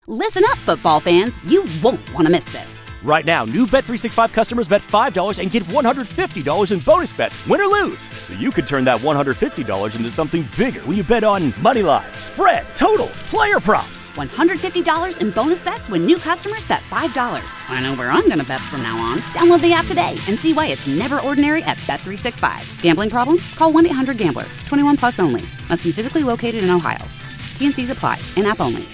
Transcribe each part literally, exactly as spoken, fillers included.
Listen up, football fans. You won't want to miss this. Right now, new Bet three sixty-five customers bet five dollars and get one hundred fifty dollars in bonus bets, win or lose. So you could turn that one hundred fifty dollars into something bigger when you bet on money line, spread, totals, player props. one hundred fifty dollars in bonus bets when new customers bet five dollars. I know where I'm going to bet from now on. Download the app today and see why it's never ordinary at Bet three sixty-five. Gambling problem? Call one eight hundred gambler. twenty-one plus only. Must be physically located in Ohio. T N Cs apply. In-app only.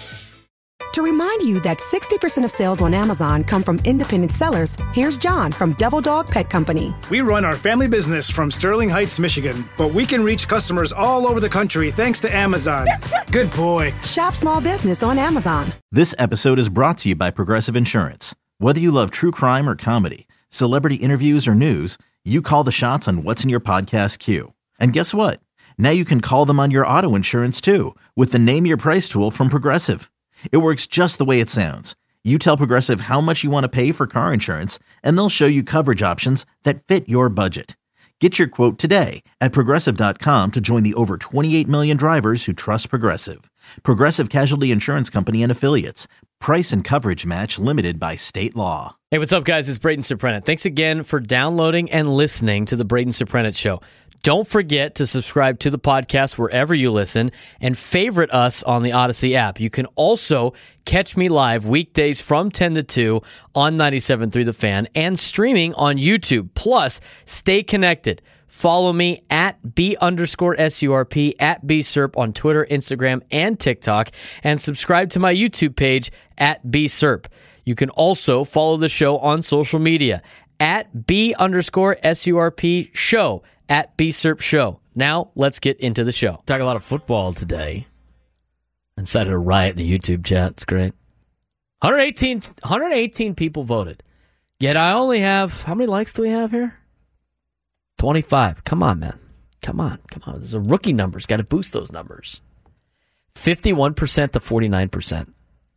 To remind you that sixty percent of sales on Amazon come from independent sellers, here's John from Devil Dog Pet Company. We run our family business from Sterling Heights, Michigan, but we can reach customers all over the country thanks to Amazon. Good boy. Shop small business on Amazon. This episode is brought to you by Progressive Insurance. Whether you love true crime or comedy, celebrity interviews or news, you call the shots on what's in your podcast queue. And guess what? Now you can call them on your auto insurance too with the Name Your Price tool from Progressive. It works just the way it sounds. You tell Progressive how much you want to pay for car insurance, and they'll show you coverage options that fit your budget. Get your quote today at Progressive dot com to join the over twenty-eight million drivers who trust Progressive. Progressive Casualty Insurance Company and Affiliates. Price and coverage match limited by state law. Hey, what's up, guys? It's Braden Surprenant. Thanks again for downloading and listening to the Braden Surprenant Show. Don't forget to subscribe to the podcast wherever you listen and favorite us on the Odyssey app. You can also catch me live weekdays from ten to two on ninety-seven point three The Fan and streaming on YouTube. Plus, stay connected. Follow me at B underscore S-U-R-P, at B-Serp on Twitter, Instagram, and TikTok, and subscribe to my YouTube page at B-Serp. You can also follow the show on social media at B underscore S-U-R-P show. At B-Serp Show. Now, let's get into the show. Talk a lot of football today. Incited a riot in the YouTube chat. It's great. one hundred eighteen, one hundred eighteen people voted. Yet I only have, how many likes do we have here? twenty-five. Come on, man. Come on. Come on. There's a rookie numbers. Got to boost those numbers. fifty-one percent to forty-nine percent.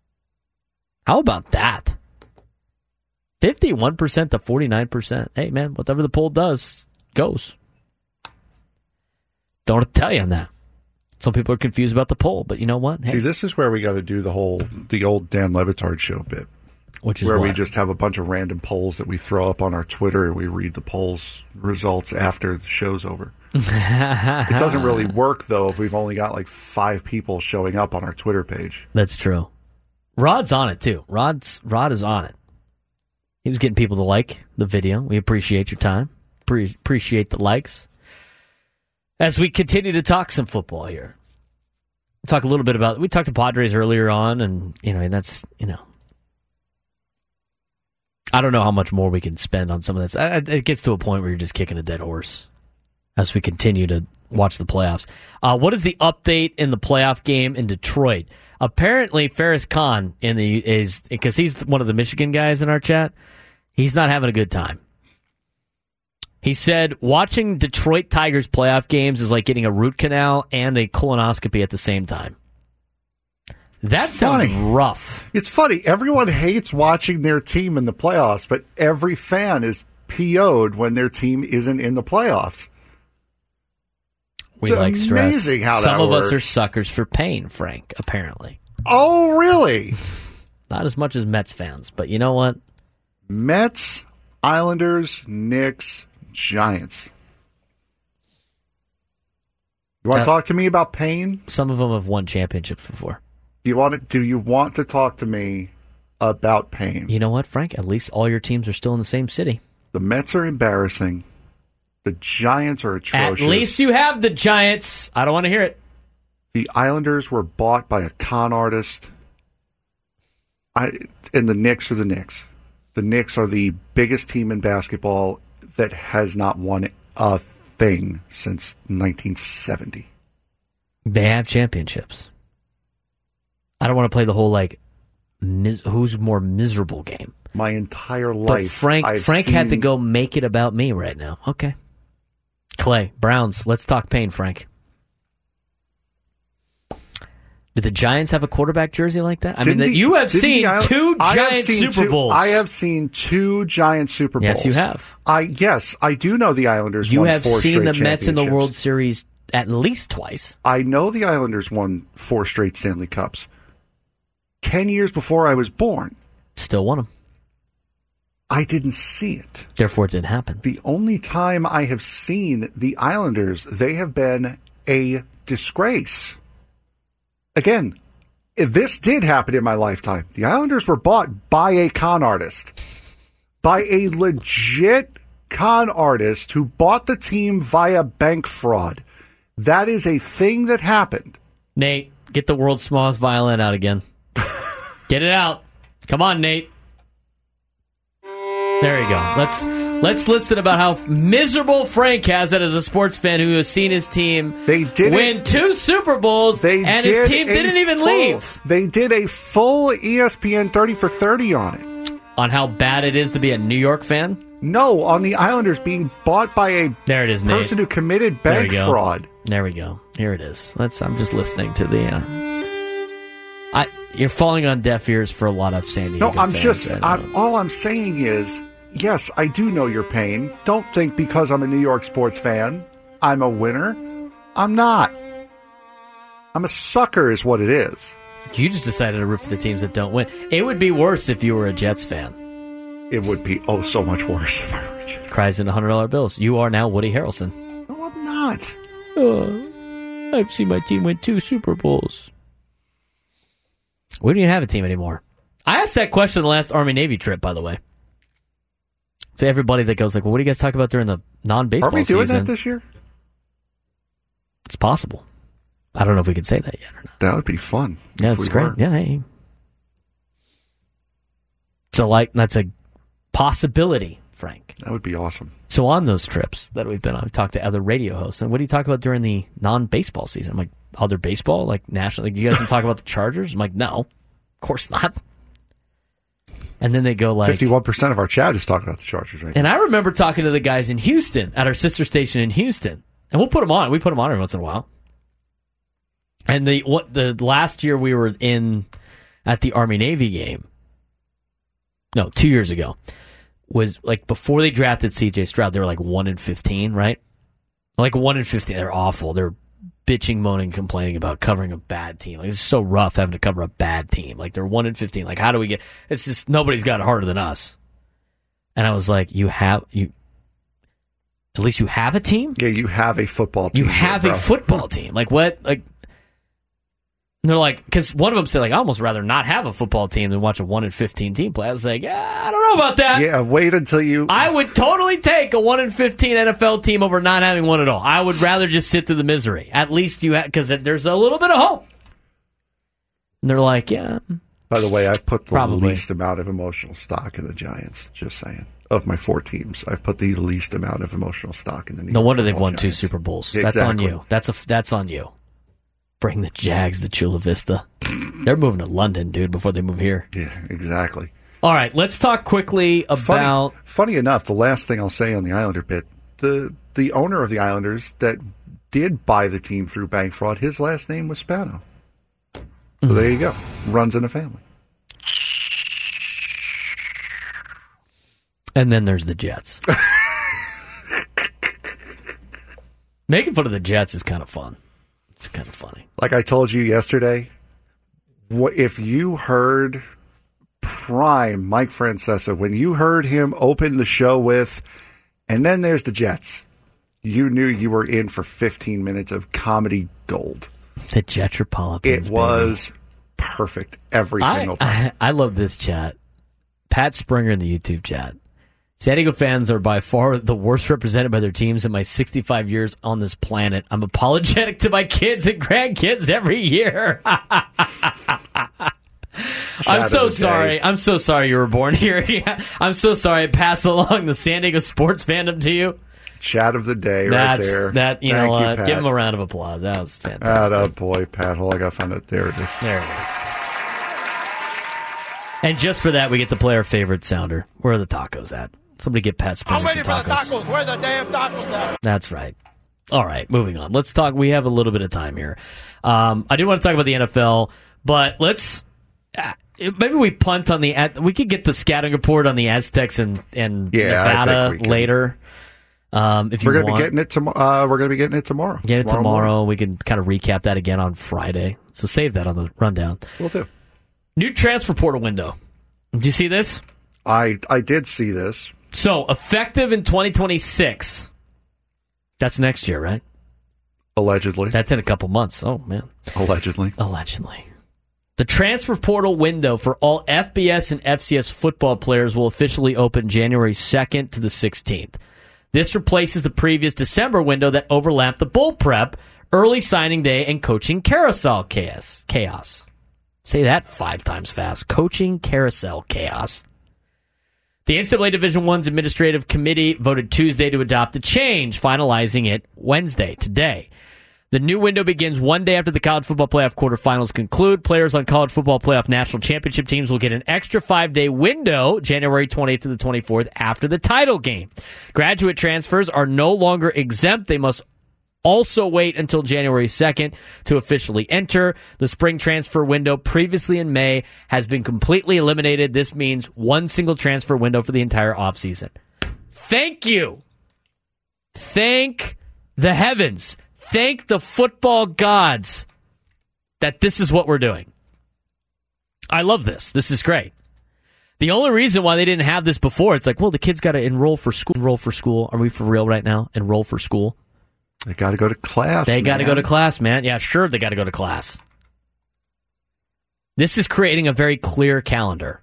How about that? fifty-one percent to forty-nine percent. Hey, man, whatever the poll does, goes. Don't tell you on that. Some people are confused about the poll, but you know what? Hey. See, this is where we got to do the whole, the old Dan Le Batard show bit. Which is where what? we just have a bunch of random polls that we throw up on our Twitter and we read the polls results after the show's over. It doesn't really work, though, if we've only got like five people showing up on our Twitter page. That's true. Rod's on it, too. Rod's Rod is on it. He was getting people to like the video. We appreciate your time. Pre- appreciate the likes. As we continue to talk some football here, we'll talk a little bit about, we talked to Padres earlier on, and, you know, and that's, you know, I don't know how much more we can spend on some of this. It gets to a point where you're just kicking a dead horse as we continue to watch the playoffs. Uh, what is the update in the playoff game in Detroit? Apparently, Ferris Khan in the is, because he's one of the Michigan guys in our chat, he's not having a good time. He said watching Detroit Tigers playoff games is like getting a root canal and a colonoscopy at the same time. That It's sounds funny. rough. It's funny. Everyone hates watching their team in the playoffs, but every fan is P O'd when their team isn't in the playoffs. We It's like stress. amazing how Some that of works. us are suckers for pain, Frank, apparently. Oh, really? Not as much as Mets fans, but you know what? Mets, Islanders, Knicks, Giants. You want to Uh, talk to me about pain? Some of them have won championships before. Do you want to, do you want to talk to me about pain? You know what, Frank? At least all your teams are still in the same city. The Mets are embarrassing. The Giants are atrocious. At least you have the Giants. I don't want to hear it. The Islanders were bought by a con artist. I and the Knicks are the Knicks. The Knicks are the biggest team in basketball that has not won a thing since nineteen seventy. They have championships. I don't want to play the whole, like, mis- who's more miserable game. My entire life. But Frank I've Frank seen, had to go make it about me right now. Okay. Clay, Browns, let's talk pain, Frank. Did the Giants have a quarterback jersey like that? I mean, Didn't the, the- you have didn't seen the Isle- two I have Giant seen Super two- Bowls. I have seen two Giant Super Bowls. Yes, you have. I yes, I do know the Islanders You won have four seen the straight Mets in the championships. World Series at least twice. I know the Islanders won four straight Stanley Cups. ten years before I was born. Still won them. I didn't see it. Therefore, it didn't happen. The only time I have seen the Islanders, they have been a disgrace. Again, if this did happen in my lifetime. The Islanders were bought by a con artist. By a legit con artist who bought the team via bank fraud. That is a thing that happened. Nate, get the world's smallest violin out again. Get it out. Come on, Nate. There you go. Let's let's listen about how miserable Frank has it as a sports fan who has seen his team they did win it. two Super Bowls, they and did his team didn't even full, leave. They did a full E S P N thirty for thirty on it. On how bad it is to be a New York fan? No, on the Islanders being bought by a there it is, person Nate. who committed bank there fraud. There we go. Here it is. Let's. I'm just listening to the... Uh, I, you're falling on deaf ears for a lot of San Diego No, I'm fans, just... and, I'm, uh, all I'm saying is... Yes, I do know your pain. Don't think because I'm a New York sports fan, I'm a winner. I'm not. I'm a sucker is what it is. You just decided to root for the teams that don't win. It would be worse if you were a Jets fan. It would be oh so much worse if I were a Jets. Cries into one hundred dollar bills. You are now Woody Harrelson. No, I'm not. Oh, I've seen my team win two Super Bowls. We don't even have a team anymore. I asked that question the last Army-Navy trip, by the way. To everybody that goes like, well, what do you guys talk about during the non-baseball season? Are we doing season? that this year? It's possible. I don't know if we could say that yet or not. That would be fun. Yeah, it's great. Were. Yeah, hey. It's a like that's a possibility, Frank. That would be awesome. So on those trips that we've been on, we talked to other radio hosts, and what do you talk about during the non-baseball season? I'm like, other baseball, like national. Like, you guys can talk about the Chargers? I'm like, no, of course not. And then they go like... fifty-one percent of our chat is talking about the Chargers right and now. And I remember talking to the guys in Houston, at our sister station in Houston. And we'll put them on. We put them on every once in a while. And the what the last year we were in at the Army-Navy game, no, two years ago, was like before they drafted C J Stroud, they were like one and fifteen, right? Like one and fifteen. They're awful. They're bitching, moaning, complaining about covering a bad team. Like, it's so rough having to cover a bad team. Like, they're one and fifteen. Like, how do we get... It's just, nobody's got it harder than us. And I was like, you have... you. At least you have a team? Yeah, you have a football team. You have here, a football team. Like, what? Like... And they're like... Because one of them said, like, I almost rather not have a football team than watch a one and fifteen team play. I was like, yeah, I don't know about that. Yeah, wait until you... I would totally take a one and fifteen N F L team over not having one at all. I would rather just sit through the misery. At least you have... Because there's a little bit of hope. And they're like, yeah... By the way, I've put the Probably. least amount of emotional stock in the Giants. Just saying. Of my four teams, I've put the least amount of emotional stock in the New No York wonder they've Football won Giants. two Super Bowls. Exactly. That's on you. That's a that's on you. Bring the Jags to Chula Vista. They're moving to London, dude, before they move here. Yeah, exactly. All right, let's talk quickly about... Funny, funny enough, the last thing I'll say on the Islander bit, the the owner of the Islanders that did buy the team through bank fraud, his last name was Spano. So there you go. Runs in a family. And then there's the Jets. Making fun of the Jets is kind of fun. It's kind of funny. Like I told you yesterday, what if you heard prime Mike Francesa, when you heard him open the show with, and then there's the Jets, you knew you were in for fifteen minutes of comedy gold. The Jetropolitans. It was baby. perfect every single I, time. I, I love this chat. Pat Springer in the YouTube chat. San Diego fans are by far the worst represented by their teams in my sixty-five years on this planet. I'm apologetic to my kids and grandkids every year. I'm so sorry. I'm so sorry you were born here. Yeah. I'm so sorry I passed along the San Diego sports fandom to you. Chat of the day That's, right there. That, you Thank know, you, uh, Pat. give him a round of applause. That was fantastic. Oh, boy, Pat. Hold on, I got to find it. There it is. There it is. And just for that, we get to play our favorite sounder. Where are the tacos at? Somebody get Pat Springer I'm waiting some for the tacos. Where are the damn tacos at? That's right. All right, moving on. Let's talk. We have a little bit of time here. Um, I do want to talk about the N F L, but let's uh, maybe we punt on the. We could get the scouting report on the Aztecs and and Yeah, I Nevada think we can. later. Um, if you We're going to want. be getting it tomorrow. Uh, we're going to be getting it tomorrow. Get it tomorrow. tomorrow. Morning. We can kind of recap that again on Friday. So save that on the rundown. We'll do. New transfer portal window. Did you see this? I I did see this. So, effective in twenty twenty-six. That's next year, right? Allegedly. That's in a couple months. Oh, man. Allegedly. Allegedly. The transfer portal window for all F B S and F C S football players will officially open January second to the sixteenth. This replaces the previous December window that overlapped the bowl prep, early signing day, and coaching carousel chaos. Chaos. Say that five times fast. Coaching carousel chaos. The N C double A Division I's Administrative Committee voted Tuesday to adopt a change, finalizing it Wednesday, today. The new window begins one day after the College Football Playoff quarterfinals conclude. Players on College Football Playoff National Championship teams will get an extra five-day window, January twentieth to the twenty-fourth, after the title game. Graduate transfers are no longer exempt. They must also wait until January second to officially enter. The spring transfer window, previously in May, has been completely eliminated. This means one single transfer window for the entire offseason. Thank you. Thank the heavens. Thank the football gods that this is what we're doing. I love this. This is great. The only reason why they didn't have this before, it's like, well, the kids got to enroll for school. Enroll for school. Are we for real right now? Enroll for school. They got to go to class. They got to go to class, man. Yeah, sure, they got to go to class. This is creating a very clear calendar.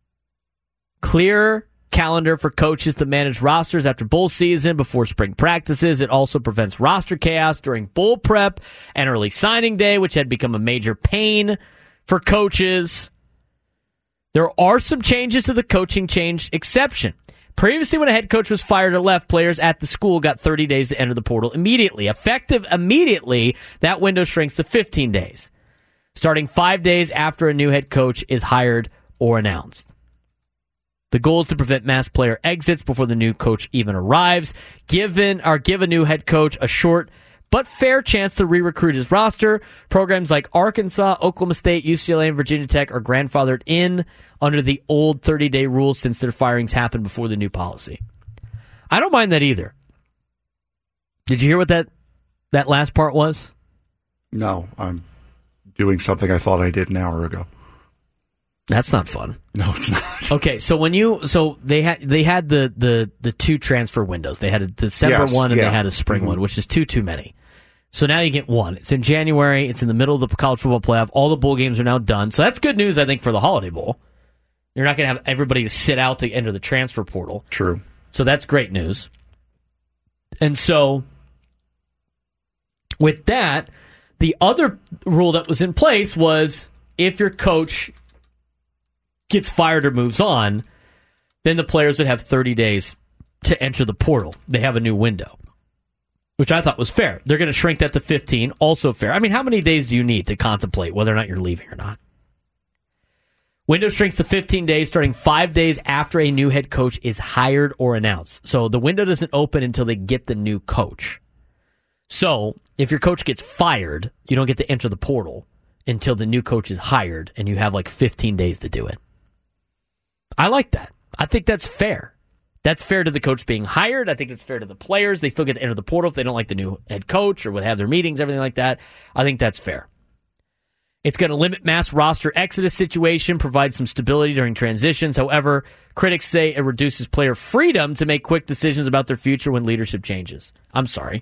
Clear calendar for coaches to manage rosters after bowl season, before spring practices. It also prevents roster chaos during bowl prep and early signing day, which had become a major pain for coaches. There are some changes to the coaching change exception. Previously, when a head coach was fired or left, players at the school got thirty days to enter the portal immediately. Effective immediately, that window shrinks to fifteen days, starting five days after a new head coach is hired or announced. The goal is to prevent mass player exits before the new coach even arrives, given or give a new head coach a short but fair chance to re-recruit his roster. Programs like Arkansas, Oklahoma State, U C L A, and Virginia Tech are grandfathered in under the old thirty-day rule since their firings happened before the new policy. I don't mind that either. Did you hear what that, that last part was? No, I'm doing something I thought I did an hour ago. That's not fun. No, it's not. Okay, so when you so they had they had the the, the two transfer windows. They had a December yes, one and yeah. they had a spring mm-hmm. one, which is too too many. So now you get one. It's in January. It's in the middle of the college football playoff. All the bowl games are now done. So that's good news, I think, for the Holiday Bowl. You're not going to have everybody to sit out to enter the transfer portal. True. So that's great news. And so with that, the other rule that was in place was if your coach gets fired or moves on, then the players would have thirty days to enter the portal. They have a new window, which I thought was fair. They're going to shrink that to fifteen, also fair. I mean, how many days do you need to contemplate whether or not you're leaving or not? Window shrinks to fifteen days, starting five days after a new head coach is hired or announced. So the window doesn't open until they get the new coach. So if your coach gets fired, you don't get to enter the portal until the new coach is hired, and you have like fifteen days to do it. I like that. I think that's fair. That's fair to the coach being hired. I think it's fair to the players. They still get to enter the portal if they don't like the new head coach or would have their meetings, everything like that. I think that's fair. It's going to limit mass roster exodus situation, provide some stability during transitions. However, critics say it reduces player freedom to make quick decisions about their future when leadership changes. I'm sorry.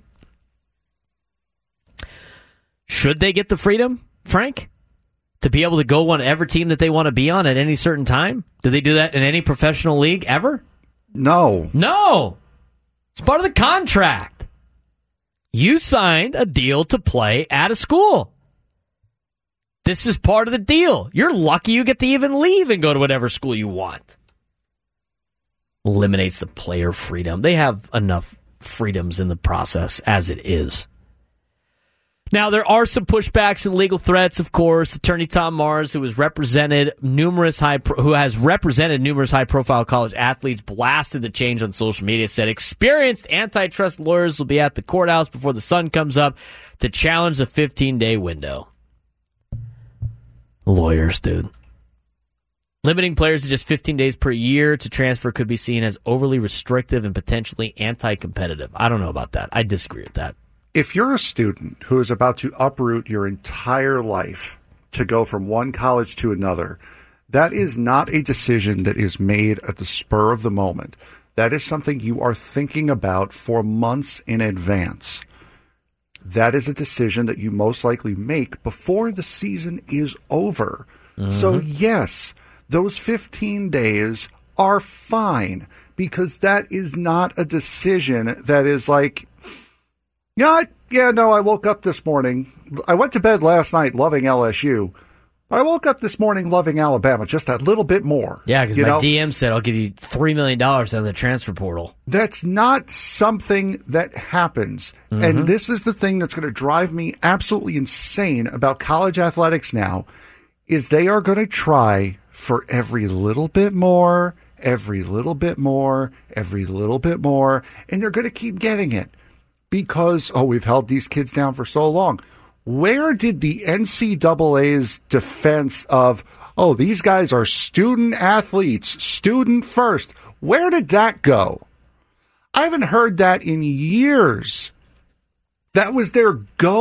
Should they get the freedom, Frank? To be able to go on every team that they want to be on at any certain time? Do they do that in any professional league ever? No. No. It's part of the contract. You signed a deal to play at a school. This is part of the deal. You're lucky you get to even leave and go to whatever school you want. Eliminates the player freedom. They have enough freedoms in the process as it is. Now, there are some pushbacks and legal threats, of course. Attorney Tom Mars, who has represented numerous high, pro- who has represented numerous high-profile college athletes, blasted the change on social media. Said experienced antitrust lawyers will be at the courthouse before the sun comes up to challenge the fifteen-day window. Lawyers, dude. Limiting players to just fifteen days per year to transfer could be seen as overly restrictive and potentially anti-competitive. I don't know about that. I disagree with that. If you're a student who is about to uproot your entire life to go from one college to another, That is not a decision that is made at the spur of the moment. That is something you are thinking about for months in advance. That is a decision that you most likely make before the season is over. Mm-hmm. So, yes, those fifteen days are fine because that is not a decision that is like, yeah, yeah, no, I woke up this morning. I went to bed last night loving L S U. I woke up this morning loving Alabama just a little bit more. Yeah, because my know? D M said I'll give you three million dollars out of the transfer portal. That's not something that happens. Mm-hmm. And this is the thing that's going to drive me absolutely insane about college athletics now, is they are going to try for every little bit more, every little bit more, every little bit more, and they're going to keep getting it because, oh, we've held these kids down for so long. Where did the N C double A's defense of, oh, these guys are student athletes, student first, where did that go? I haven't heard that in years. That was their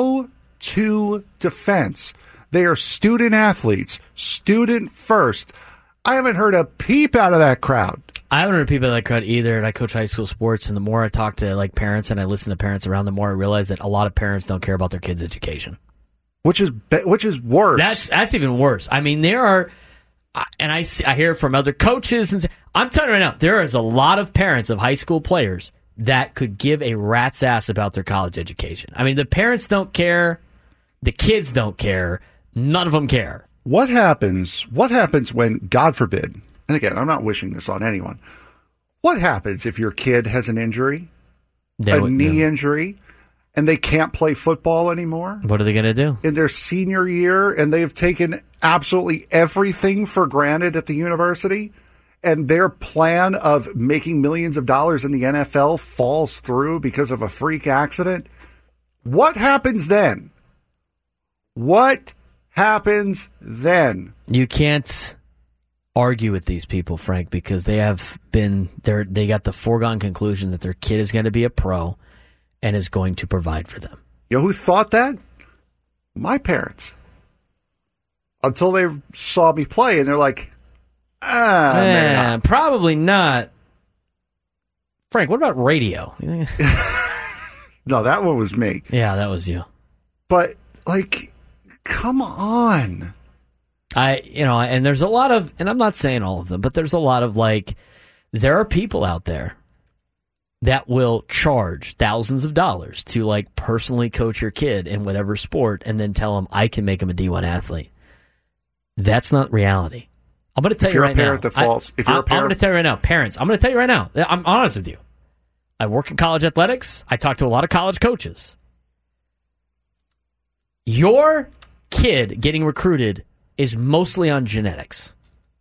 go-to defense. They are student athletes, student first. I haven't heard a peep out of that crowd. I haven't heard people like that crowd either, and I coach high school sports, and the more I talk to like parents and I listen to parents around, the more I realize that a lot of parents don't care about their kids' education. Which is which is worse. That's that's even worse. I mean, there are, and I, see, I hear from other coaches, and I'm telling you right now, there is a lot of parents of high school players that could give a rat's ass about their college education. I mean, the parents don't care, the kids don't care, none of them care. What happens, what happens when, God forbid, and again, I'm not wishing this on anyone, what happens if your kid has an injury, they a would, knee yeah. injury, and they can't play football anymore? What are they going to do? In their senior year, and they've taken absolutely everything for granted at the university, and their plan of making millions of dollars in the N F L falls through because of a freak accident? What happens then? What happens then? You can't argue with these people, Frank, because they have been they they got the foregone conclusion that their kid is going to be a pro and is going to provide for them. You know who thought that? My parents. Until they saw me play, and they're like, ah, eh, not. probably not. Frank, what about radio? No, that one was me. Yeah, that was you. But, like, come on. I, you know, and there's a lot of, and I'm not saying all of them, but there's a lot of, like, there are people out there that will charge thousands of dollars to, like, personally coach your kid in whatever sport and then tell them, I can make him a D one athlete. That's not reality. I'm going to tell if you you're right a parent now. That falls, I, if you're I, a parent, I'm going to tell you right now, parents, I'm going to tell you right now, I'm honest with you. I work in college athletics. I talk to a lot of college coaches. Your kid getting recruited is mostly on genetics.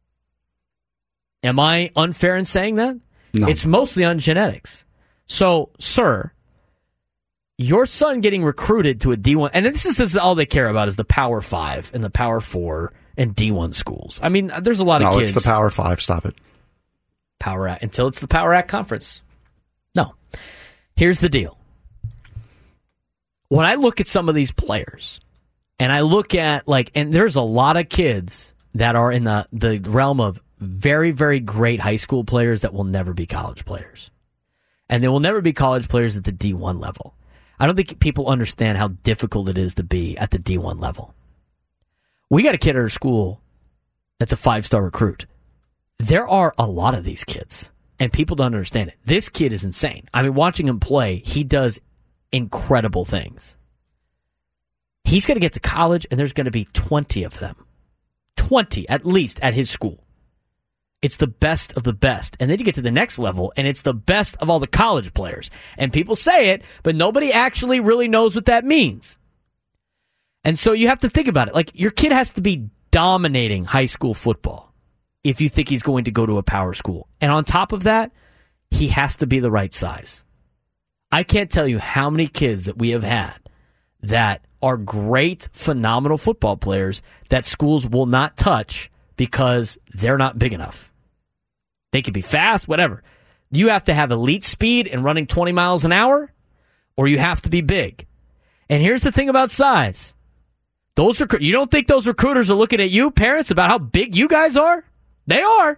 Am I unfair in saying that? No. It's mostly on genetics. So, sir, your son getting recruited to a D one, and this is, this is all they care about is the Power Five and the Power Four and D one schools. I mean, there's a lot of no, kids. No, it's the Power Five. Stop it. Power Act until it's the Power Act Conference. No. Here's the deal. When I look at some of these players, and I look at, like, and there's a lot of kids that are in the, the realm of very, very great high school players that will never be college players. And they will never be college players at the D one level. I don't think people understand how difficult it is to be at the D one level. We got a kid at our school that's a five-star recruit. There are a lot of these kids, and people don't understand it. This kid is insane. I mean, watching him play, he does incredible things. He's going to get to college, and there's going to be twenty of them. twenty, at least, at his school. It's the best of the best. And then you get to the next level, and it's the best of all the college players. And people say it, but nobody actually really knows what that means. And so you have to think about it. Like, your kid has to be dominating high school football if you think he's going to go to a power school. And on top of that, he has to be the right size. I can't tell you how many kids that we have had that are great, phenomenal football players that schools will not touch because they're not big enough. They could be fast, whatever. You have to have elite speed and running twenty miles an hour, or you have to be big. And here's the thing about size. Those rec- you don't think those recruiters are looking at you, parents, about how big you guys are? They are.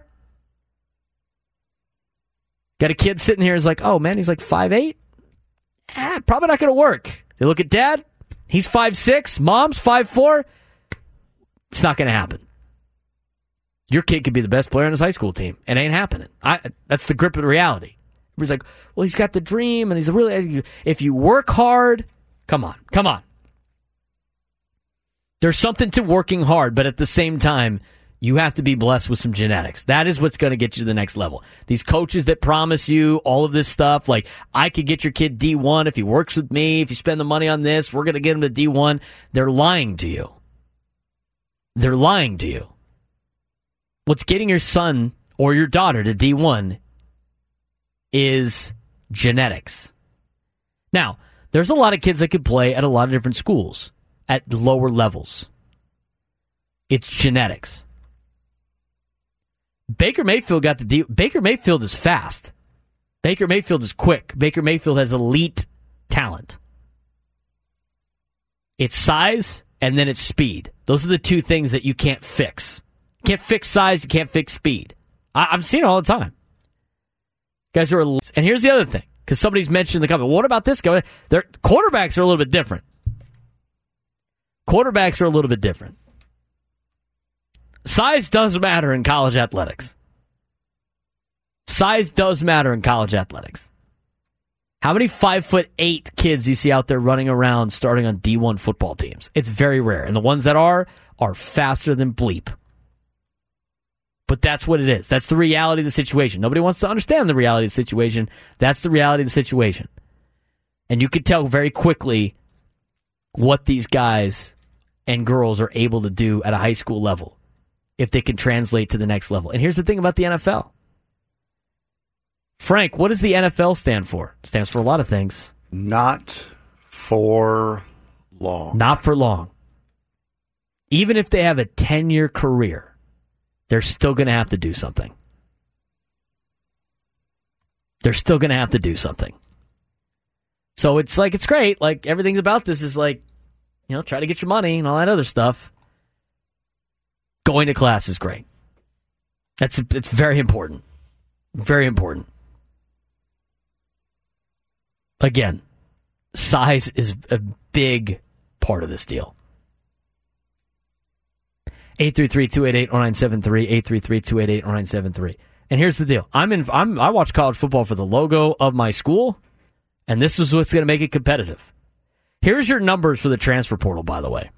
Got a kid sitting here is like, oh, man, he's like five eight? Eh, probably not going to work. They look at dad. He's five six. Mom's five four. It's not going to happen. Your kid could be the best player on his high school team. It ain't happening. I, that's the grip of reality. Everybody's like, well, he's got the dream, and he's a really... If you work hard... Come on. Come on. There's something to working hard, but at the same time, you have to be blessed with some genetics. That is what's going to get you to the next level. These coaches that promise you all of this stuff, like, I could get your kid D one if he works with me, if you spend the money on this, we're going to get him to D one. They're lying to you. They're lying to you. What's getting your son or your daughter to D one is genetics. Now, there's a lot of kids that could play at a lot of different schools at lower levels. It's genetics. Baker Mayfield got the deal. Baker Mayfield is fast. Baker Mayfield is quick. Baker Mayfield has elite talent. It's size and then it's speed. Those are the two things that you can't fix. You can't fix size, you can't fix speed. I- I'm seeing it all the time. Guys are, and here's the other thing, because somebody's mentioned in the comment, what about this guy? Their quarterbacks are a little bit different. Quarterbacks are a little bit different. Size does matter in college athletics. Size does matter in college athletics. How many five foot eight kids do you see out there running around starting on D one football teams? It's very rare. And the ones that are, are faster than bleep. But that's what it is. That's the reality of the situation. Nobody wants to understand the reality of the situation. That's the reality of the situation. And you could tell very quickly what these guys and girls are able to do at a high school level if they can translate to the next level. And here's the thing about the N F L. Frank, what does the N F L stand for? It stands for a lot of things. Not for long. Not for long. Even if they have a ten-year career, they're still going to have to do something. They're still going to have to do something. So it's like, it's great. Like, everything about this is like, you know, try to get your money and all that other stuff. Going to class is great. That's it's very important. Very important. Again, size is a big part of this deal. eight three three, two eight eight, zero nine seven three, eight three three, two eight eight, zero nine seven three. And here's the deal. I'm in I'm I watch college football for the logo of my school, and this is what's going to make it competitive. Here's your numbers for the transfer portal, by the way.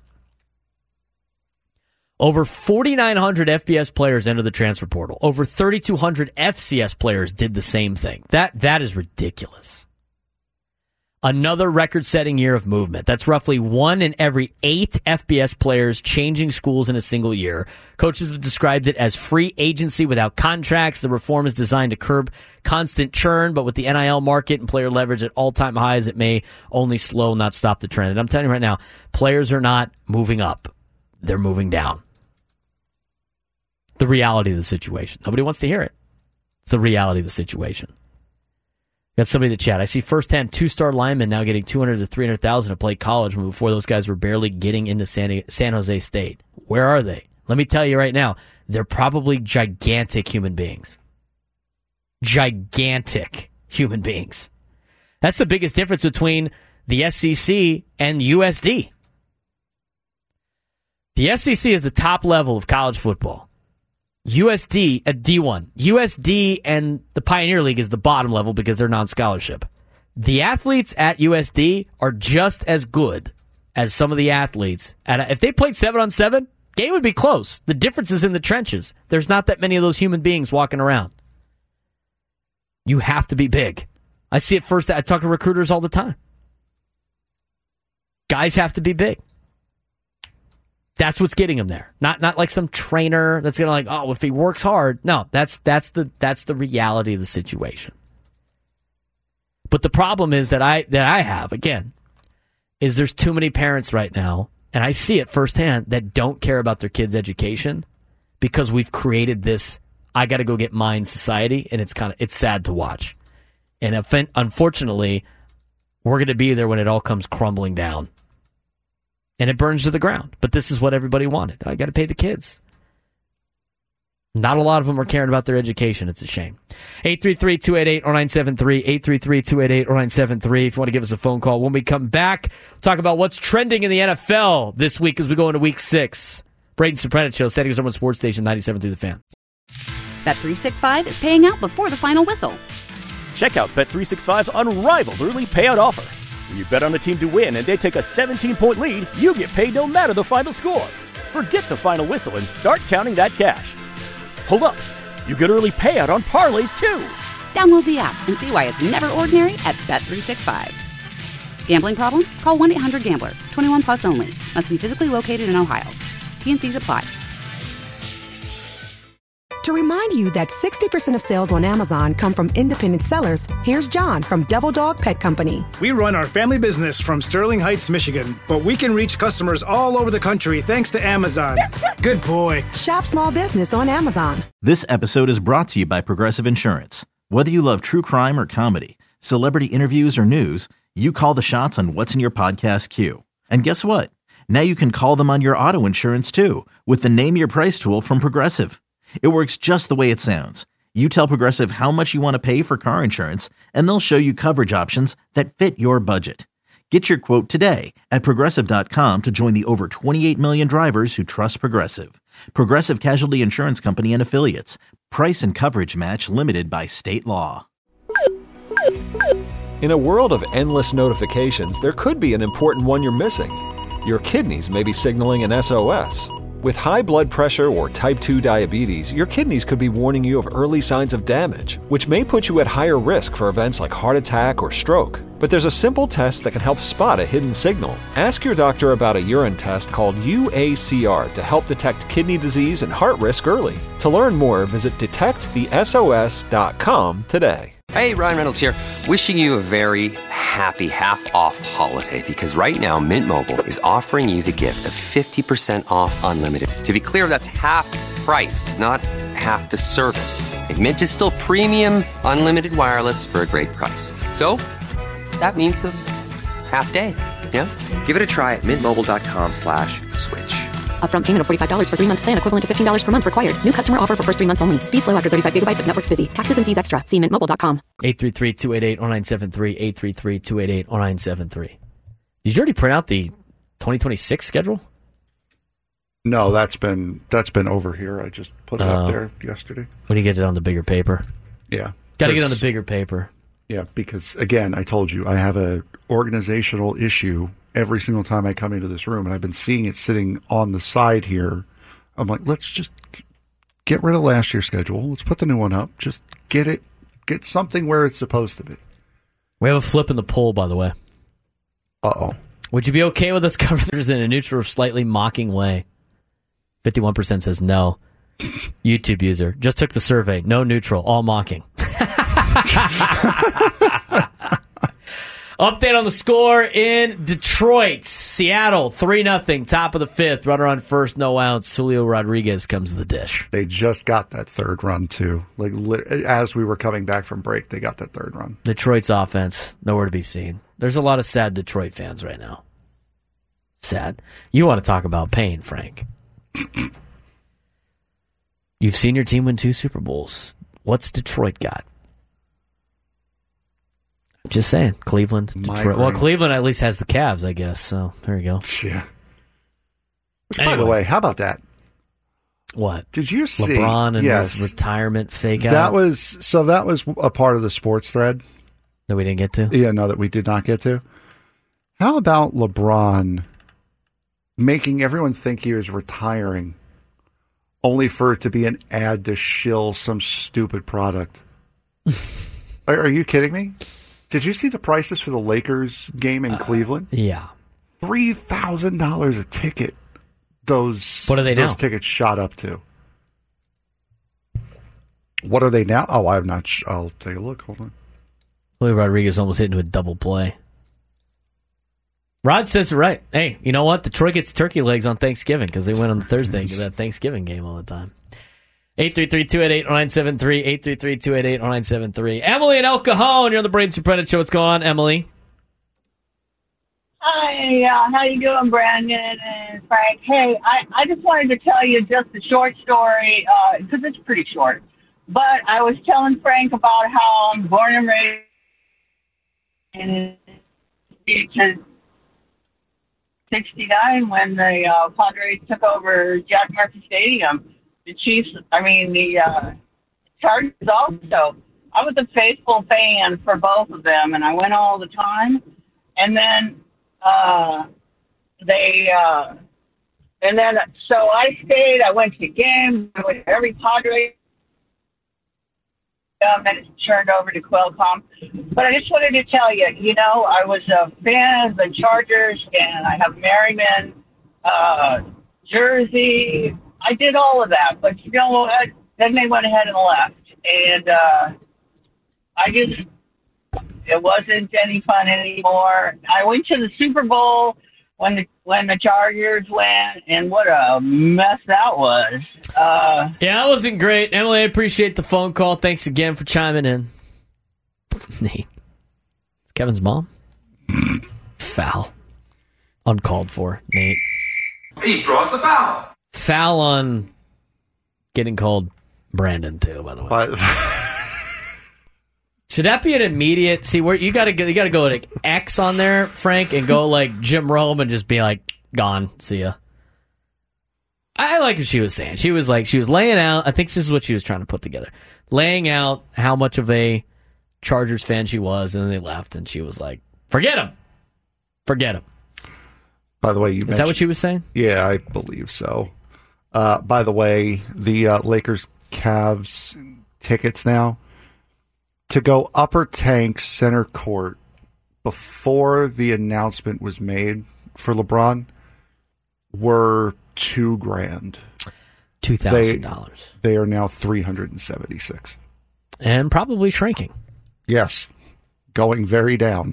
Over forty-nine hundred F B S players entered the transfer portal. Over thirty-two hundred F C S players did the same thing. That That is ridiculous. Another record-setting year of movement. That's roughly one in every eight F B S players changing schools in a single year. Coaches have described it as free agency without contracts. The reform is designed to curb constant churn, but with the N I L market and player leverage at all-time highs, it may only slow, not stop the trend. And I'm telling you right now, players are not moving up. They're moving down. The reality of the situation. Nobody wants to hear it. It's the reality of the situation. Got somebody in the chat. I see firsthand two-star linemen now getting two hundred to three hundred thousand to play college when before those guys were barely getting into San, San Jose State. Where are they? Let me tell you right now, they're probably gigantic human beings. Gigantic human beings. That's the biggest difference between the S E C and U S D. The S E C is the top level of college football. U S D at D one. U S D and the Pioneer League is the bottom level because they're non-scholarship. The athletes at U S D are just as good as some of the athletes. At a, if they played seven on seven, game would be close. The difference is in the trenches. There's not that many of those human beings walking around. You have to be big. I see it first. I talk to recruiters all the time. Guys have to be big. That's what's getting him there. Not not like some trainer that's gonna like, oh, if he works hard. No, that's that's the that's the reality of the situation. But the problem is that I that I have, again, is there's too many parents right now, and I see it firsthand, that don't care about their kids' education because we've created this I gotta go get mine society, and it's kind of it's sad to watch. And if, unfortunately, we're gonna be there when it all comes crumbling down. And it burns to the ground. But this is what everybody wanted. I got to pay the kids. Not a lot of them are caring about their education. It's a shame. eight three three, two eight eight, oh nine seven three, eight three three, two eight eight, oh nine seven three. If you want to give us a phone call. When we come back, we'll talk about what's trending in the N F L this week as we go into week six. Braden Sopranet Show, Standing Zone Sports Station ninety-seven through the Fan. Bet three sixty-five is paying out before the final whistle. Check out Bet three sixty-five's unrivaled early payout offer. When you bet on a team to win and they take a seventeen-point lead, you get paid no matter the final score. Forget the final whistle and start counting that cash. Hold up. You get early payout on parlays, too. Download the app and see why it's never ordinary at Bet three sixty-five. Gambling problem? Call one eight hundred gambler. twenty-one plus only. Must be physically located in Ohio. T N Cs apply. To remind you that sixty percent of sales on Amazon come from independent sellers, here's John from Devil Dog Pet Company. We run our family business from Sterling Heights, Michigan, but we can reach customers all over the country thanks to Amazon. Good boy. Shop small business on Amazon. This episode is brought to you by Progressive Insurance. Whether you love true crime or comedy, celebrity interviews or news, you call the shots on what's in your podcast queue. And guess what? Now you can call them on your auto insurance too with the Name Your Price tool from Progressive. It works just the way it sounds. You tell Progressive how much you want to pay for car insurance, and they'll show you coverage options that fit your budget. Get your quote today at Progressive dot com to join the over twenty-eight million drivers who trust Progressive. Progressive Casualty Insurance Company and Affiliates. Price and coverage match limited by state law. In a world of endless notifications, there could be an important one you're missing. Your kidneys may be signaling an S O S. With high blood pressure or type two diabetes, your kidneys could be warning you of early signs of damage, which may put you at higher risk for events like heart attack or stroke. But there's a simple test that can help spot a hidden signal. Ask your doctor about a urine test called U A C R to help detect kidney disease and heart risk early. To learn more, visit detect the S O S dot com today. Hey, Ryan Reynolds here, wishing you a very happy half-off holiday, because right now Mint Mobile is offering you the gift of fifty percent off unlimited. To be clear, that's half price, not half the service. And Mint is still premium unlimited wireless for a great price. So that means a half day, yeah? Give it a try at mintmobile.com slash switch. Upfront payment of forty-five dollars for three-month plan equivalent to fifteen dollars per month required. New customer offer for first three months only. Speed slow after thirty-five gigabytes if network's busy. Taxes and fees extra. See mint mobile dot com. eight three three, two eight eight, oh nine seven three, eight three three, two eight eight, oh nine seven three. Did you already print out the twenty twenty-six schedule? No, that's been that's been over here. I just put it uh, up there yesterday. When you get it on the bigger paper? Yeah. Got to get on the bigger paper. Yeah, because, again, I told you, I have a organizational issue every single time I come into this room, and I've been seeing it sitting on the side here. I'm like, let's just get rid of last year's schedule. Let's put the new one up. Just get it, get something where it's supposed to be. We have a flip in the poll, by the way. Uh-oh. Would you be okay with us covering this in a neutral or slightly mocking way? fifty-one percent says no. YouTube user. Just took the survey. No neutral. All mocking. Update on the score in Detroit. Seattle, three nothing, top of the fifth. Runner on first, no outs. Julio Rodriguez comes to the dish. They just got that third run, too. Like as we were coming back from break, they got that third run. Detroit's offense, nowhere to be seen. There's a lot of sad Detroit fans right now. Sad. You want to talk about pain, Frank. You've seen your team win two Super Bowls. What's Detroit got? Just saying, Cleveland, Detroit. Well, Cleveland at least has the Cavs, I guess. So there you go. Yeah. Anyway. By the way, how about that? What? Did you see LeBron and yes, his retirement fake out? That was so. That was a part of the sports thread that we didn't get to. Yeah, no, that we did not get to. How about LeBron making everyone think he was retiring, only for it to be an ad to shill some stupid product? are, are you kidding me? Did you see the prices for the Lakers game in uh, Cleveland? Yeah. three thousand dollars a ticket. Those, what are they those now? tickets shot up to. What are they now? Oh, I'm not sure. I'll take a look. Hold on. Julio Rodriguez almost hit into a double play. Rod says it right. Hey, you know what? Detroit gets turkey legs on Thanksgiving because they win on the Thursday of that Thanksgiving game all the time. eight three three, two eight eight, oh nine seven three, eight three three, two eight eight, oh nine seven three. Emily in El Cajon, you're on the Braden Sopranet Show. What's going on, Emily? Hi, uh, how you doing, Brandon and Frank? Hey, I, I just wanted to tell you just a short story, because uh, it's pretty short. But I was telling Frank about how I'm born and raised in sixty-nine when the uh, Padres took over Jack Murphy Stadium. The Chiefs, I mean, the uh, Chargers also. I was a faithful fan for both of them, and I went all the time. And then uh, they, uh, and then, so I stayed, I went to games, I went to every Padres. Um, and it's turned over to Qualcomm. But I just wanted to tell you, you know, I was a fan of the Chargers, and I have Merriman, uh, jersey. I did all of that, but you know what? Then they went ahead and left. And uh, I just, it wasn't any fun anymore. I went to the Super Bowl when the when the Chargers went, and what a mess that was. Uh, yeah, that wasn't great. Emily, I appreciate the phone call. Thanks again for chiming in. Nate. It's Kevin's mom. Foul. Uncalled for, Nate. He draws the foul. Foul on getting called Brandon, too, by the way. But should that be an immediate? See, where you got to you got to go to X on there, Frank, and go like Jim Rome and just be like, gone. See ya. I like what she was saying. She was like, she was laying out. I think this is what she was trying to put together, laying out how much of a Chargers fan she was, and then they left, and she was like, forget him, forget him. By the way, you is that what she was saying? Yeah, I believe so. Uh, by the way, the uh, Lakers Cavs tickets now. To go Upper Tank Center Court before the announcement was made for LeBron were two grand. Two thousand dollars. They are now three hundred and seventy six. And probably shrinking. Yes. Going very down.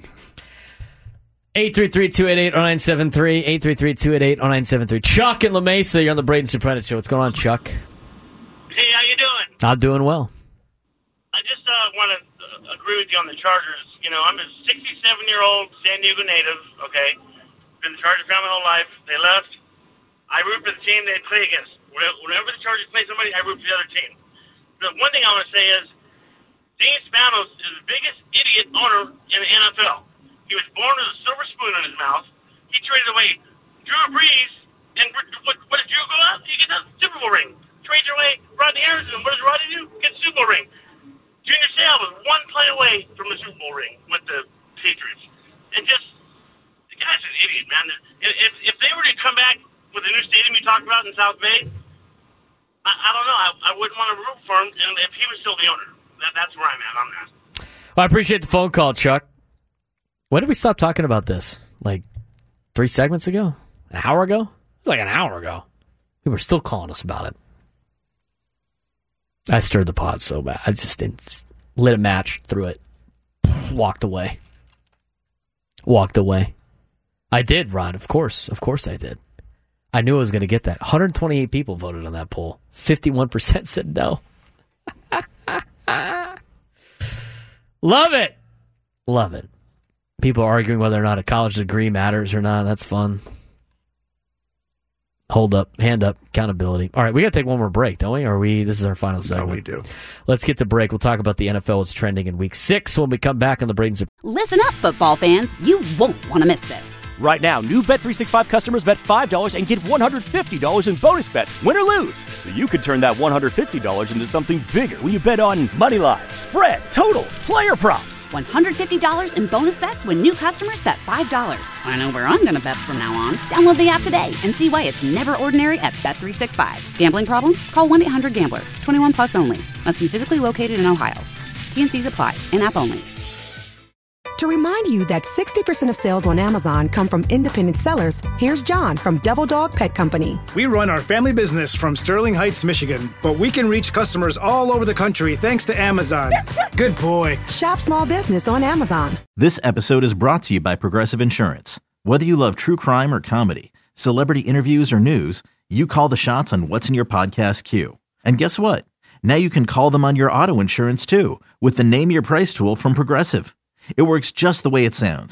eight three three, two eight eight, oh nine seven three. eight three three, two eight eight, oh nine seven three. Chuck in La Mesa, you're on the Braden Soprano Show. What's going on, Chuck? Hey, how you doing? I'm doing well. I just uh, want to uh, agree with you on the Chargers. You know, I'm a sixty-seven-year-old San Diego native, okay? Been the Charger fan my whole life. They left. I root for the team they play against. Whenever the Chargers play somebody, I root for the other team. The one thing I want to say is, Dean Spanos is the biggest idiot owner in the N F L. He was born with a silver spoon in his mouth. He traded away Drew Brees, and what, what did Drew go out? He gets a Super Bowl ring. Trades away Rodney Harrison. What does Rodney do? Gets a Super Bowl ring. Junior Seau was one play away from a Super Bowl ring with the Patriots. And just, the guy's an idiot, man. If, if they were to come back with the new stadium you talked about in South Bay, I, I don't know. I, I wouldn't want to root for him if he was still the owner. That, that's where I'm at on that. Well, I appreciate the phone call, Chuck. When did we stop talking about this? Like three segments ago? An hour ago? It was like an hour ago. People were still calling us about it. I stirred the pot so bad. I just didn't, lit a match through it. Walked away. Walked away. I did, Rod. Of course. Of course I did. I knew I was going to get that. one hundred twenty-eight people voted on that poll. fifty-one percent said no. Love it. Love it. People arguing whether or not a college degree matters or not. That's fun. Hold up. Hand up. Accountability. All right, we got to take one more break, don't we? Or are we? This is our final segment. No, we do. Let's get to break. We'll talk about the N F L. What's trending in week six when we come back on the Braden Zip. Listen up, football fans. You won't want to miss this. Right now, new Bet three sixty-five customers bet five dollars and get one hundred fifty dollars in bonus bets, win or lose. So you could turn that one hundred fifty dollars into something bigger when you bet on money line, spread, totals, player props. one hundred fifty dollars in bonus bets when new customers bet five dollars. I know where I'm going to bet from now on. Download the app today and see why it's never ordinary at Bet three sixty-five. Gambling problem? Call one eight hundred gambler. twenty-one plus only. Must be physically located in Ohio. T N Cs apply. In-app only. To remind you that sixty percent of sales on Amazon come from independent sellers, here's John from Devil Dog Pet Company. We run our family business from Sterling Heights, Michigan, but we can reach customers all over the country thanks to Amazon. Good boy. Shop small business on Amazon. This episode is brought to you by Progressive Insurance. Whether you love true crime or comedy, celebrity interviews or news, you call the shots on what's in your podcast queue. And guess what? Now you can call them on your auto insurance too with the Name Your Price tool from Progressive. It works just the way it sounds.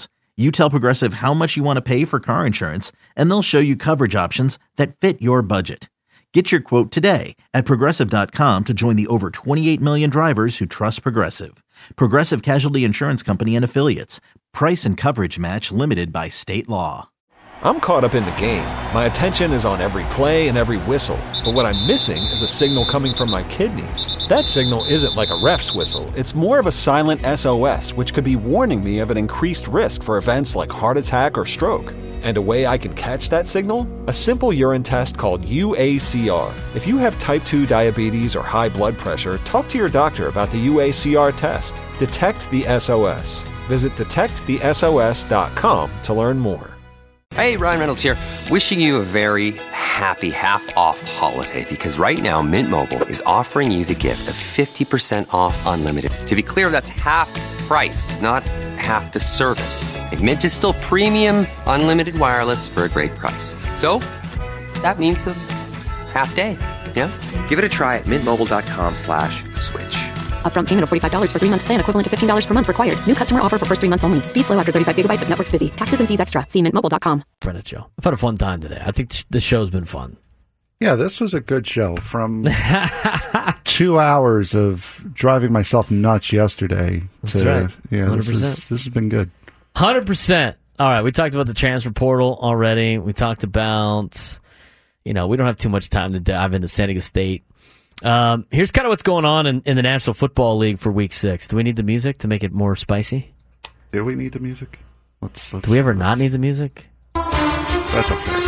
You tell Progressive how much you want to pay for car insurance, and they'll show you coverage options that fit your budget. Get your quote today at Progressive dot com to join the over twenty-eight million drivers who trust Progressive. Progressive Casualty Insurance Company and Affiliates. Price and coverage match limited by state law. I'm caught up in the game. My attention is on every play and every whistle. But what I'm missing is a signal coming from my kidneys. That signal isn't like a ref's whistle. It's more of a silent S O S, which could be warning me of an increased risk for events like heart attack or stroke. And a way I can catch that signal? A simple urine test called U A C R. If you have type two diabetes or high blood pressure, talk to your doctor about the U A C R test. Detect the S O S. Visit detect the S O S dot com to learn more. Hey, Ryan Reynolds here, wishing you a very happy half-off holiday, because right now Mint Mobile is offering you the gift of fifty percent off unlimited. To be clear, that's half price, not half the service. And Mint is still premium unlimited wireless for a great price. So, that means a half day, yeah? Give it a try at mintmobile.com slash switch. Upfront payment of forty-five dollars for three-month plan equivalent to fifteen dollars per month required. New customer offer for first three months only. Speed slow after thirty-five gigabytes if network's busy. Taxes and fees extra. See mint mobile dot com. Brennan Show. I've had a fun time today. I think the show's been fun. Yeah, this was a good show. From two hours of driving myself nuts yesterday. That's to, right. Yeah, one hundred this, percent. is, this has been good. one hundred percent. All right, we talked about the transfer portal already. We talked about, you know, we don't have too much time to dive into San Diego State. Um, here's kind of what's going on in, in the National Football League for Week Six. Do we need the music to make it more spicy? Do we need the music? Let's. let's Do we ever not need the music? That's a fair.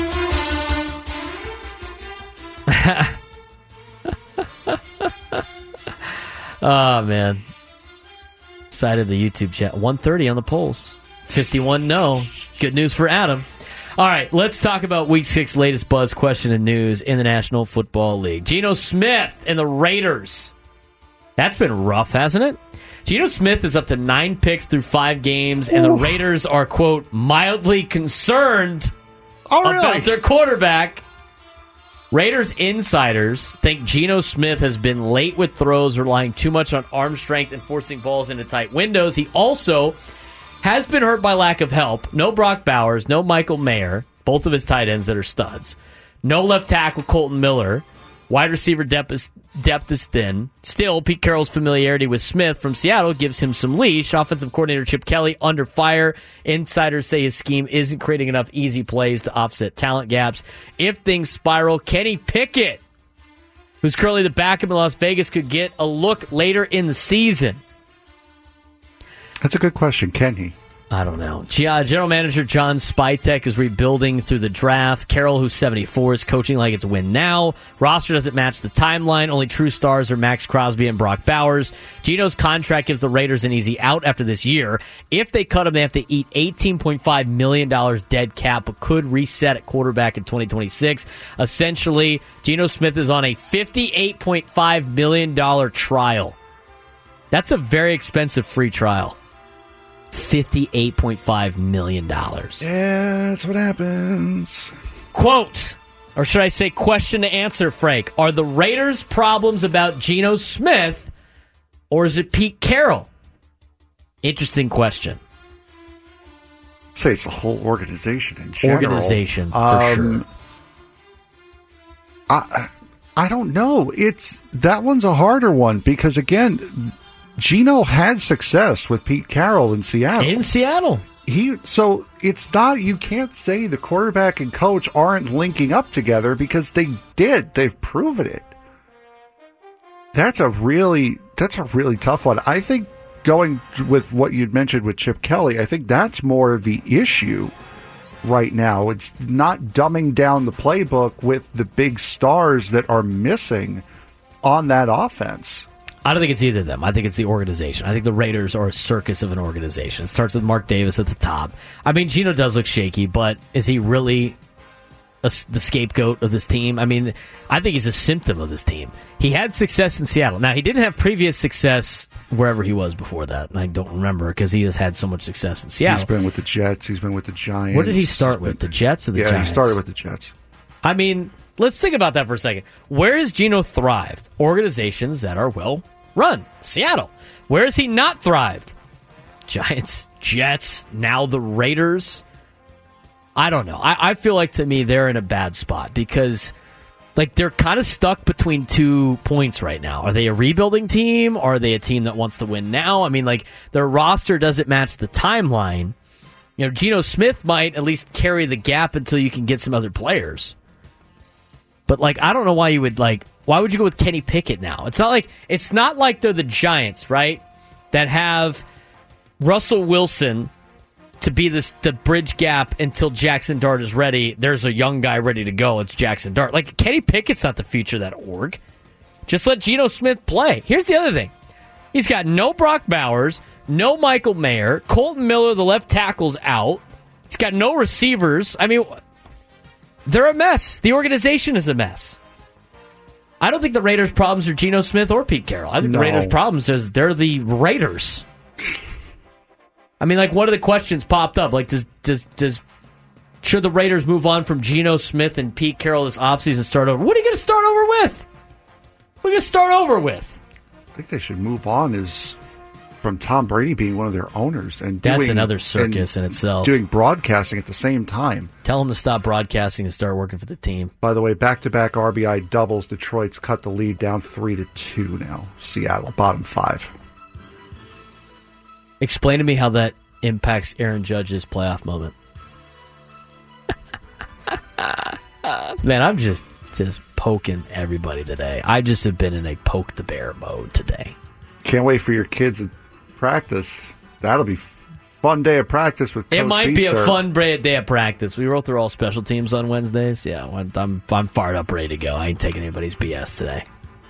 Oh man! Cited the YouTube chat. one thirty on the polls. fifty-one no. Good news for Adam. All right, let's talk about Week Six latest buzz, question, and news in the National Football League. Geno Smith and the Raiders. That's been rough, hasn't it? Geno Smith is up to nine picks through five games, and Ooh. the Raiders are, quote, mildly concerned oh, really? about their quarterback. Raiders insiders think Geno Smith has been late with throws, relying too much on arm strength and forcing balls into tight windows. He also has been hurt by lack of help. No Brock Bowers, no Michael Mayer, both of his tight ends that are studs. No left tackle Colton Miller. Wide receiver depth is, depth is thin. Still, Pete Carroll's familiarity with Smith from Seattle gives him some leash. Offensive coordinator Chip Kelly under fire. Insiders say his scheme isn't creating enough easy plays to offset talent gaps. If things spiral, Kenny Pickett, who's currently the backup in Las Vegas, could get a look later in the season. That's a good question. Can he? I don't know. General manager John Spytek is rebuilding through the draft. Carroll, who's seventy-four, is coaching like it's win now. Roster doesn't match the timeline. Only true stars are Max Crosby and Brock Bowers. Geno's contract gives the Raiders an easy out after this year. If they cut him, they have to eat eighteen point five million dollars dead cap, but could reset at quarterback in twenty twenty-six. Essentially, Geno Smith is on a fifty-eight point five million dollars trial. That's a very expensive free trial. fifty-eight point five million dollars. Yeah, that's what happens. Quote, or should I say question to answer, Frank, are the Raiders' problems about Geno Smith, or is it Pete Carroll? Interesting question. I'd say it's the whole organization in general. Organization, for um, sure. I, I don't know. It's that one's a harder one because, again, Geno had success with Pete Carroll in Seattle. In Seattle. He so it's not you can't say the quarterback and coach aren't linking up together because they did. They've proven it. That's a really that's a really tough one. I think going with what you'd mentioned with Chip Kelly, I think that's more of the issue right now. It's not dumbing down the playbook with the big stars that are missing on that offense. I don't think it's either of them. I think it's the organization. I think the Raiders are a circus of an organization. It starts with Mark Davis at the top. I mean, Geno does look shaky, but is he really a, the scapegoat of this team? I mean, I think he's a symptom of this team. He had success in Seattle. Now, he didn't have previous success wherever he was before that, and I don't remember because he has had so much success in Seattle. He's been with the Jets. He's been with the Giants. What did he start with, the Jets or the yeah, Giants? Yeah, he started with the Jets. I mean, let's think about that for a second. Where has Geno thrived? Organizations that are well run. Seattle. Where has he not thrived? Giants, Jets, now the Raiders. I don't know. I, I feel like, to me, they're in a bad spot because, like, they're kind of stuck between two points right now. Are they a rebuilding team, or are they a team that wants to win now? I mean, like, their roster doesn't match the timeline. You know, Geno Smith might at least carry the gap until you can get some other players. But, like, I don't know why you would, like, why would you go with Kenny Pickett now? It's not like it's not like they're the Giants, right, that have Russell Wilson to be this the bridge gap until Jackson Dart is ready. There's a young guy ready to go. It's Jackson Dart. Like, Kenny Pickett's not the future of that org. Just let Geno Smith play. Here's the other thing. He's got no Brock Bowers, no Michael Mayer. Colton Miller, the left tackle's out. He's got no receivers. I mean, they're a mess. The organization is a mess. I don't think the Raiders' problems are Geno Smith or Pete Carroll. I think No. the Raiders' problems is they're the Raiders. I mean, like, what are the questions popped up? Like, does does does should the Raiders move on from Geno Smith and Pete Carroll this offseason and start over? What are you going to start over with? What are you going to start over with? I think they should move on is from Tom Brady being one of their owners and That's doing, another circus and in itself. Doing broadcasting at the same time. Tell them to stop broadcasting and start working for the team. By the way, back-to-back R B I doubles. Detroit's cut the lead down three to two now. Seattle bottom five. Explain to me how that impacts Aaron Judge's playoff moment. Man, I'm just just poking everybody today. I just have been in a poke the bear mode today. Can't wait for your kids to practice. That'll be fun day of practice with Coach It might be Beeser. a fun day of practice. We roll through all special teams on Wednesdays. Yeah, I'm I'm fired up, ready to go. I ain't taking anybody's B S today.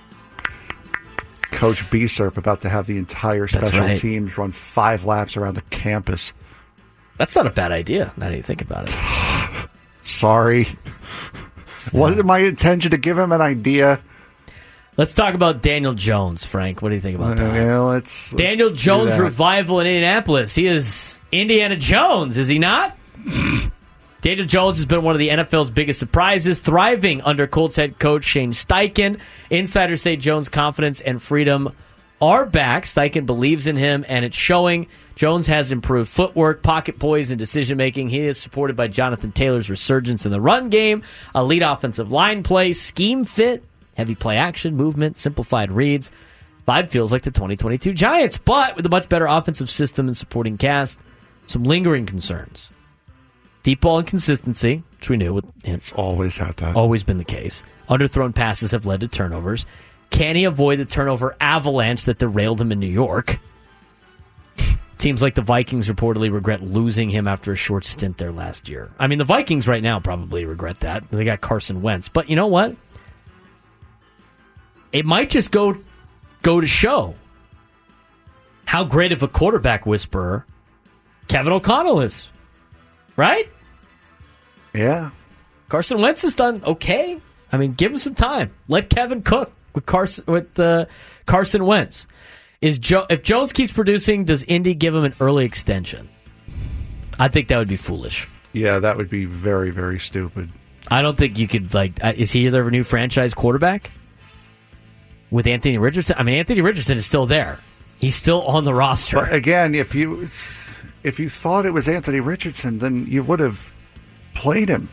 Coach Beeserp about to have the entire special right. teams run five laps around the campus. That's not a bad idea, now that you think about it. Sorry. Wasn't my intention to give him an idea. Let's talk about Daniel Jones, Frank. What do you think about that? Yeah, let's, let's Daniel do Jones that. revival in Indianapolis. He is Indiana Jones, is he not? Daniel Jones has been one of the N F L's biggest surprises, thriving under Colts head coach Shane Steichen. Insiders say Jones' confidence and freedom are back. Steichen believes in him, and it's showing. Jones has improved footwork, pocket poise, and decision-making. He is supported by Jonathan Taylor's resurgence in the run game, elite offensive line play, scheme fit, heavy play action, movement, simplified reads. Vibe feels like the twenty twenty-two Giants, but with a much better offensive system and supporting cast, some lingering concerns. Deep ball inconsistency, which we knew with him. It's always had that. Always been the case. Underthrown passes have led to turnovers. Can he avoid the turnover avalanche that derailed him in New York? Teams like the Vikings reportedly regret losing him after a short stint there last year. I mean, the Vikings right now probably regret that. They got Carson Wentz. But you know what? It might just go, go to show how great of a quarterback whisperer Kevin O'Connell is. Right? Yeah. Carson Wentz has done okay. I mean, give him some time. Let Kevin cook with Carson with uh, Carson Wentz. Is jo- if Jones keeps producing, does Indy give him an early extension? I think that would be foolish. Yeah, that would be very, very stupid. I don't think you could, like, uh, is he their new franchise quarterback? With Anthony Richardson? I mean, Anthony Richardson is still there. He's still on the roster. But again, if you if you thought it was Anthony Richardson, then you would have played him.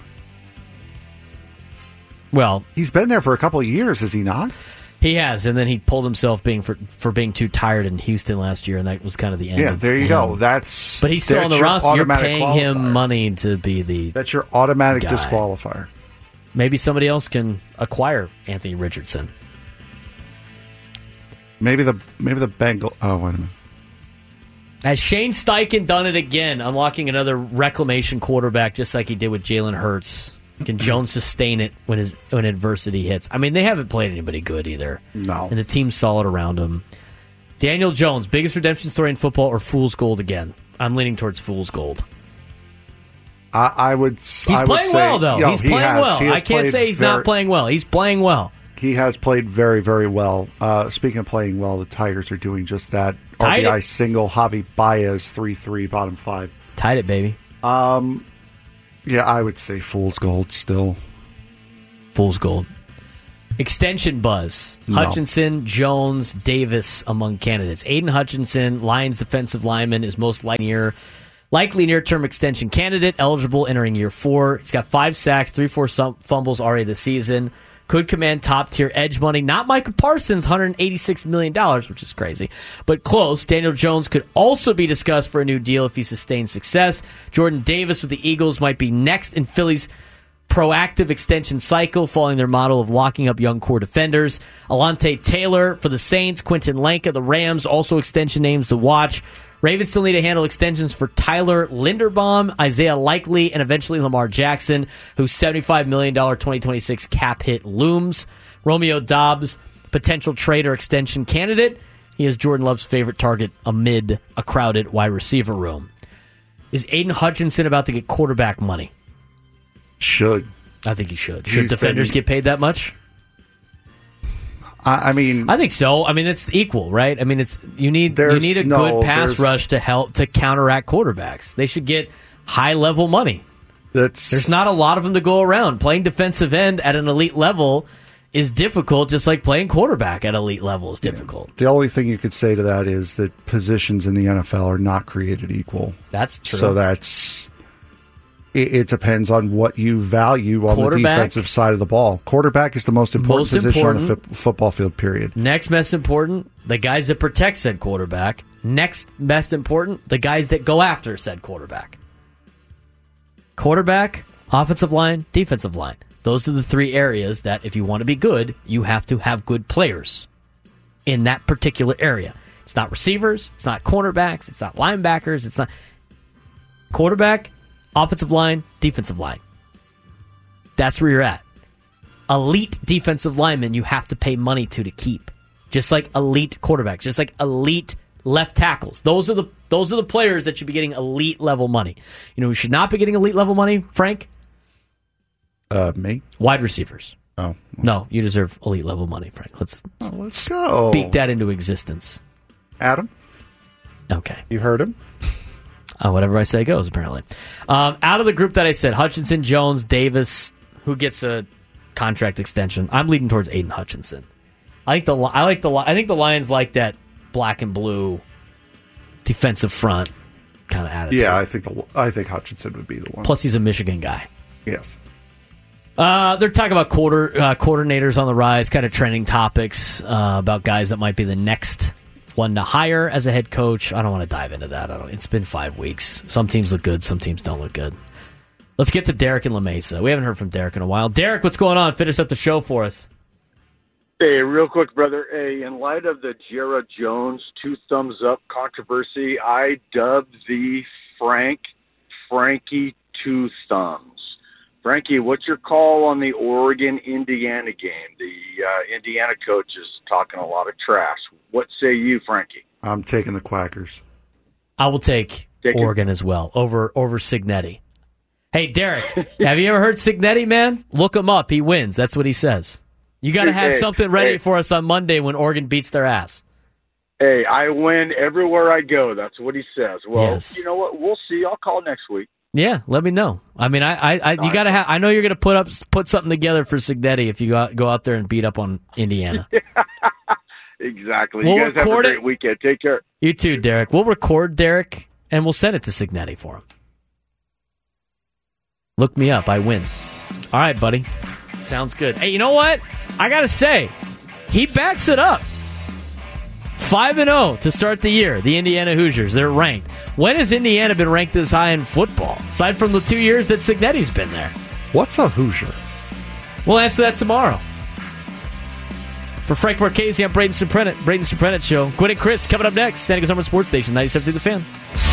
Well, he's been there for a couple of years, is he not? He has, and then he pulled himself being for for being too tired in Houston last year, and that was kind of the end. Yeah, of there you him. go. That's but he's still on that's the your roster. You're automatic paying qualifier. him money to be the That's your automatic guy. disqualifier. Maybe somebody else can acquire Anthony Richardson. Maybe the maybe the Bengal. Oh, wait a minute. Has Shane Steichen done it again, unlocking another reclamation quarterback, just like he did with Jalen Hurts? Can Jones sustain it when his when adversity hits? I mean, they haven't played anybody good either. No. And the team's solid around him. Daniel Jones, biggest redemption story in football or fool's gold again? I'm leaning towards fool's gold. I, I would. He's I would playing say, well, though. Yo, he's he playing has. well. He has I can't played say he's very, not playing well. He's playing well. He has played very, very well. Uh, speaking of playing well, the Tigers are doing just that. Tied R B I it. single, Javi Baez, three three, bottom five. Tied it, baby. Um, yeah, I would say fool's gold still. Fool's gold. Extension buzz. No. Hutchinson, Jones, Davis among candidates. Aiden Hutchinson, Lions defensive lineman, is most likely near, likely near-term extension candidate, eligible entering year four. He's got five sacks, three, four fumbles already this season. Could command top-tier edge money. Not Micah Parsons, one hundred eighty-six million dollars, which is crazy, but close. Daniel Jones could also be discussed for a new deal if he sustains success. Jordan Davis with the Eagles might be next in Philly's proactive extension cycle, following their model of locking up young core defenders. Alante Taylor for the Saints. Quentin Lanka, the Rams, also extension names to watch. Ravens still need to handle extensions for Tyler Linderbaum, Isaiah Likely, and eventually Lamar Jackson, whose seventy-five million dollars twenty twenty-six cap hit looms. Romeo Doubs, potential trade or extension candidate. He is Jordan Love's favorite target amid a crowded wide receiver room. Is Aiden Hutchinson about to get quarterback money? Should. I think he should. Should He's defenders been, get paid that much? I, I mean, I think so. I mean, it's equal, right? I mean, it's you need you need a no, good pass rush to help to counteract quarterbacks. They should get high level money. That's There's not a lot of them to go around. Playing defensive end at an elite level is difficult, just like playing quarterback at elite level is difficult. Yeah. The only thing you could say to that is that positions in the N F L are not created equal. That's true. So that's it, it depends on what you value on the defensive side of the ball. Quarterback is the most important Most position important. on the f- football field, period. Next best important, the guys that protect said quarterback. Next best important, the guys that go after said quarterback. Quarterback, offensive line, defensive line. Those are the three areas that if you want to be good, you have to have good players in that particular area. It's not receivers, it's not cornerbacks, it's not linebackers, it's not quarterback, offensive line, defensive line. That's where you're at. Elite defensive linemen you have to pay money to to keep. Just like elite quarterbacks, just like elite left tackles. Those are the those are the players that should be getting elite level money. You know who should not be getting elite level money, Frank? Uh, me? Wide receivers. Oh. No, you deserve elite level money, Frank. Let's, oh, let's go. Speak that into existence. Adam? Okay. You heard him? Uh, whatever I say goes, apparently. Um, out of the group that I said, Hutchinson, Jones, Davis, who gets a contract extension? I'm leading towards Aiden Hutchinson. I think the I like the I think the Lions like that black and blue defensive front kind of attitude. Yeah, I think the, I think Hutchinson would be the one. Plus, he's a Michigan guy. Yes. Uh, they're talking about quarter uh, coordinators on the rise, kind of trending topics uh, about guys that might be the next one to hire as a head coach. I don't want to dive into that. I don't. It's been five weeks. Some teams look good. Some teams don't look good. Let's get to Derek in La Mesa. We haven't heard from Derek in a while. Derek, what's going on? Finish up the show for us. Hey, real quick, brother. Hey, in light of the Jarrah Jones two thumbs up controversy, I dubbed the Frank Frankie two thumbs. Frankie, what's your call on the Oregon-Indiana game? The uh, Indiana coach is talking a lot of trash. What say you, Frankie? I'm taking the Quackers. I will take, take Oregon it. as well over over Cignetti. Hey, Derek, have you ever heard Cignetti, man? Look him up. He wins. That's what he says. You got to have hey, something ready hey. for us on Monday when Oregon beats their ass. Hey, I win everywhere I go. That's what he says. Well, yes. You know what? We'll see. I'll call next week. Yeah, let me know. I mean, I, I, I you got to have. I know you're going to put up, put something together for Cignetti if you go out, go out there and beat up on Indiana. Exactly. We'll you guys have a great it. weekend. Take care. You too, Derek. We'll record Derek and we'll send it to Cignetti for him. Look me up. I win. All right, buddy. Sounds good. Hey, you know what? I got to say, he backs it up. five and oh to start the year, the Indiana Hoosiers. They're ranked. When has Indiana been ranked this high in football? Aside from the two years that Cignetti's been there. What's a Hoosier? We'll answer that tomorrow. For Frank Marchese, I'm Braden Suprenant. Braden Suprenant Show. Gwen and Chris coming up next. San Diego Summer Sports Station, ninety-seven through the Fan.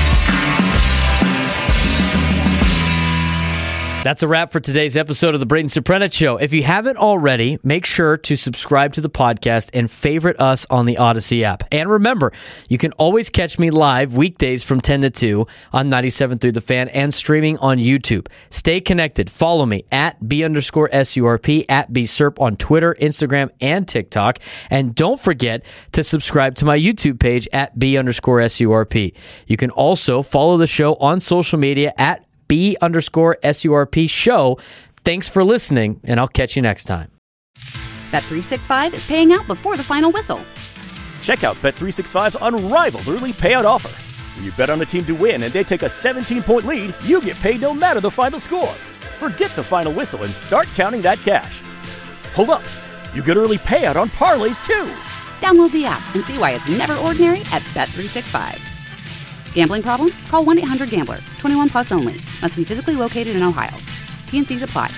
That's a wrap for today's episode of the Braden Suprenant Show. If you haven't already, make sure to subscribe to the podcast and favorite us on the Odyssey app. And remember, you can always catch me live weekdays from ten to two on ninety-seven through the Fan and streaming on YouTube. Stay connected. Follow me at B underscore S U R P, at B S U R P on Twitter, Instagram, and TikTok. And don't forget to subscribe to my YouTube page at B underscore S U R P. You can also follow the show on social media at B underscore S U R P show. Thanks for listening, and I'll catch you next time. Bet three sixty-five is paying out before the final whistle. Check out Bet three sixty-five's unrivaled early payout offer. When you bet on a team to win and they take a seventeen-point lead, you get paid no matter the final score. Forget the final whistle and start counting that cash. Hold up. You get early payout on parlays, too. Download the app and see why it's never ordinary at Bet three sixty-five. Gambling problem? Call one eight hundred gambler. twenty-one plus only. Must be physically located in Ohio. T and C's apply.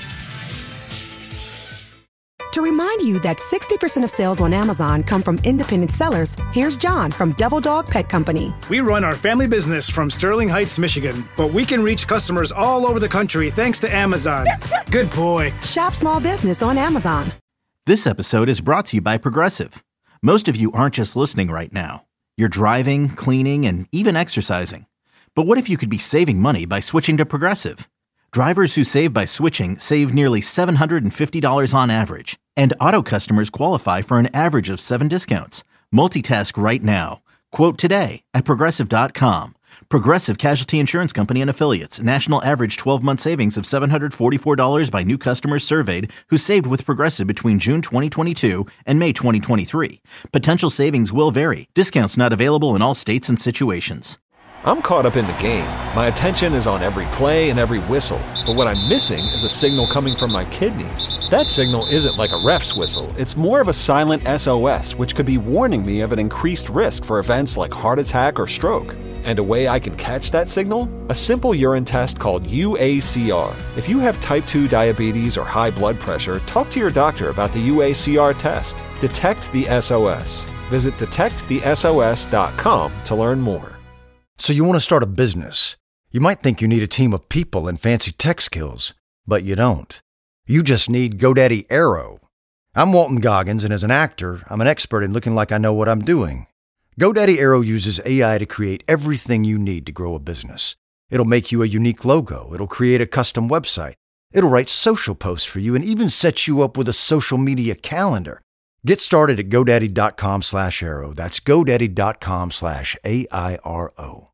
To remind you that sixty percent of sales on Amazon come from independent sellers, here's John from Devil Dog Pet Company. We run our family business from Sterling Heights, Michigan, but we can reach customers all over the country thanks to Amazon. Good boy. Shop small business on Amazon. This episode is brought to you by Progressive. Most of you aren't just listening right now. You're driving, cleaning, and even exercising. But what if you could be saving money by switching to Progressive? Drivers who save by switching save nearly seven hundred fifty dollars on average. And auto customers qualify for an average of seven discounts. Multitask right now. Quote today at Progressive dot com. Progressive Casualty Insurance Company and Affiliates. National average twelve-month savings of seven hundred forty-four dollars by new customers surveyed who saved with Progressive between June twenty twenty-two and May twenty twenty-three. Potential savings will vary. Discounts not available in all states and situations. I'm caught up in the game. My attention is on every play and every whistle. But what I'm missing is a signal coming from my kidneys. That signal isn't like a ref's whistle. It's more of a silent S O S, which could be warning me of an increased risk for events like heart attack or stroke. And a way I can catch that signal? A simple urine test called U A C R. If you have type two diabetes or high blood pressure, talk to your doctor about the U A C R test. Detect the S O S. Visit detect the S O S dot com to learn more. So you want to start a business. You might think you need a team of people and fancy tech skills, but you don't. You just need GoDaddy Aero. I'm Walton Goggins, and as an actor, I'm an expert in looking like I know what I'm doing. GoDaddy Aero uses A I to create everything you need to grow a business. It'll make you a unique logo. It'll create a custom website. It'll write social posts for you and even set you up with a social media calendar. Get started at GoDaddy dot com slash Aero. That's GoDaddy dot com slash A I R O.